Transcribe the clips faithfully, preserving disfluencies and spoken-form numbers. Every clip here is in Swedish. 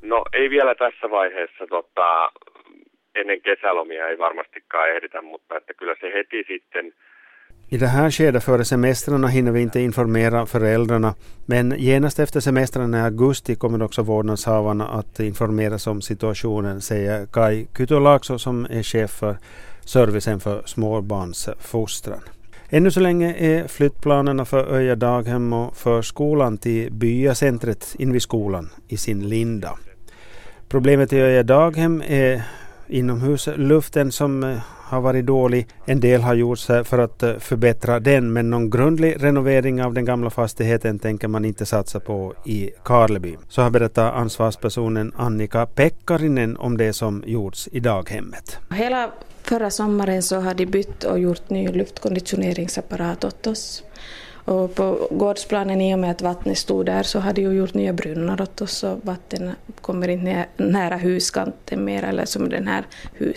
No ei vielä tässä vaiheessa, tota, ennen kesälomia ei varmastikaan ehditä, mutta että kyllä se heti sitten. I det här skedet före semestrarna hinner vi inte informera föräldrarna, men genast efter semestrarna i augusti kommer också vårdnadshavarna att informeras om situationen, säger Kai Kytolaakso som är chef för servicen för småbarnsfostran. Ännu så länge är flyttplanerna för Öja daghem och förskolan till byacentret invid skolan i sin linda. Problemet i Öja daghem är inomhusluften som har varit dålig. En del har gjorts för att förbättra den, men någon grundlig renovering av den gamla fastigheten tänker man inte satsa på i Karleby. Så har berättat ansvarspersonen Annika Pekkarinen om det som gjorts i daghemmet. Hela förra sommaren så har de bytt och gjort ny luftkonditioneringsapparat åt oss. Och på gårdsplanen, i och med att vattnet stod där, så hade ju gjort nya brunnar åt oss, och vatten kommer inte nära huskanten mer, eller som den här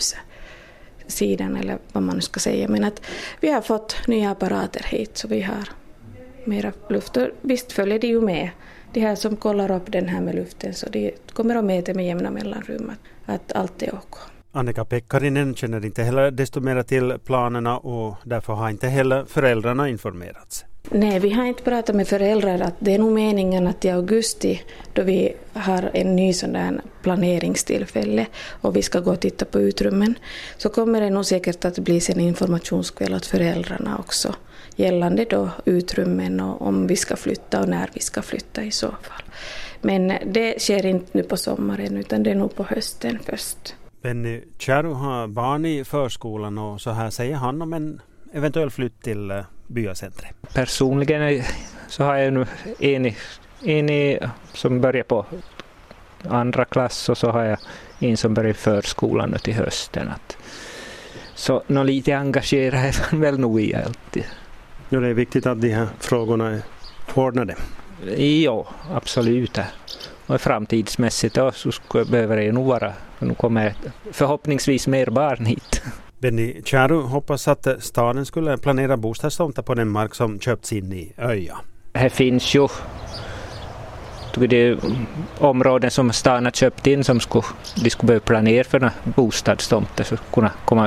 hussidan eller vad man ska säga. Men att vi har fått nya apparater hit, så vi har mera luft. Och visst följer de ju med. De här som kollar upp den här med luften, så de kommer att mäta med jämna mellanrum att, att allt är okej. Annika Pekkarinen känner inte heller desto mer till planerna, och därför har inte heller föräldrarna informerats. Nej, vi har inte pratat med föräldrar att det är nog meningen att i augusti, då vi har en ny sån där planeringstillfälle och vi ska gå och titta på utrymmen, så kommer det nog säkert att bli en informationskväll åt föräldrarna också gällande då utrymmen och om vi ska flytta och när vi ska flytta i så fall. Men det sker inte nu på sommaren, utan det är nog på hösten först. Benny Kärru har barn i förskolan, och så här säger han om en eventuell flytt till byacentret. Personligen så har jag nu en, en som börjar på andra klass, och så har jag en som börjar i förskolan nu till hösten. Att, så något lite engagerad är man väl nog i alltid. Ja, det är viktigt att de här frågorna är ordnade. Ja, absolut. Och framtidsmässigt då, så behöver det nog vara. Nu kommer förhoppningsvis mer barn hit. Benny Kärru hoppas att staden skulle planera bostadstomtar på den mark som köpts in i Öja. Här finns ju det områden som staden har köpt in som skulle, de skulle behöva planera för bostadstomtar, så kunna komma.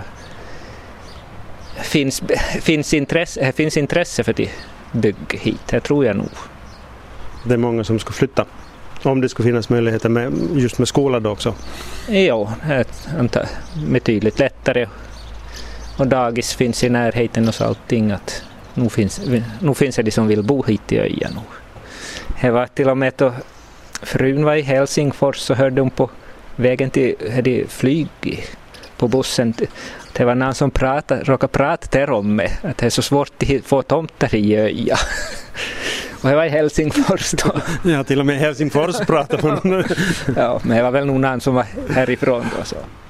Finns, finns, intresse, finns intresse för att bygga hit, det tror jag nog. Det är många som ska flytta. Om det skulle finnas möjligheter med, just med skolan då också? Ja, antar med tydligt lättare. Och dagis finns i närheten och så allting. Att nu, finns, nu finns det de som vill bo hit i Öja nu. Det var till och med då frun var i Helsingfors, så hörde hon på vägen till det flyg på bussen. Det var någon som pratade, råkade prata där om mig, att det är så svårt att få tomter i Öja. Och jag var i Helsingfors då. Ja, till och med Helsingfors pratade man. Ja, men det var väl någon som var härifrån då så.